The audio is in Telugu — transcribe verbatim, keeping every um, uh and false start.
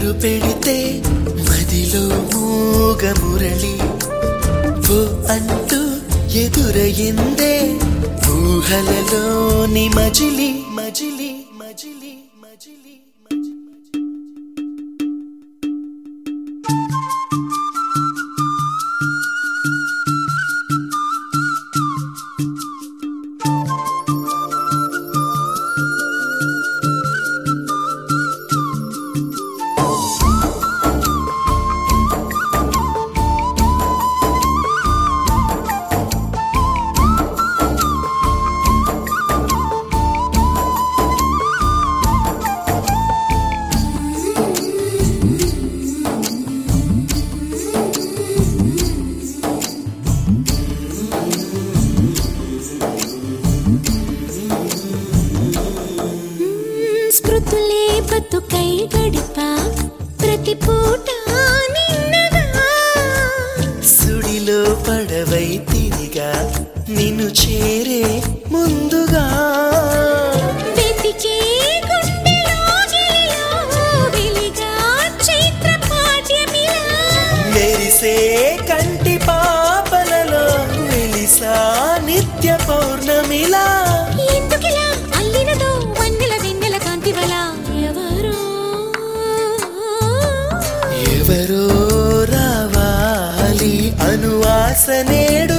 అడుగు పెడితే మదిలో మూగ మురళి ఓ అంటూ ఎదురయిందే ఊహలలోని మజిలి మజిలి మజిలి మజిలి స్మృతులే బతుకై గడిపా ప్రతి పూట నిన్నగా సుడిలో పడవై తిరిగా నిన్ను చేరే ముందుగా వెతికే గుండెలో గిలిలో వెలిగా చైత్ర పాఠ్యమిలా మెరిసే కంటి పాపలలో వెలిసా నిత్య పౌర్ణమిలా ఎందుకిలా అల్లినదో వన్నెల వెన్నెల కాంతివల ఎవరో ఎవరో రావాలి అనువాస నేడు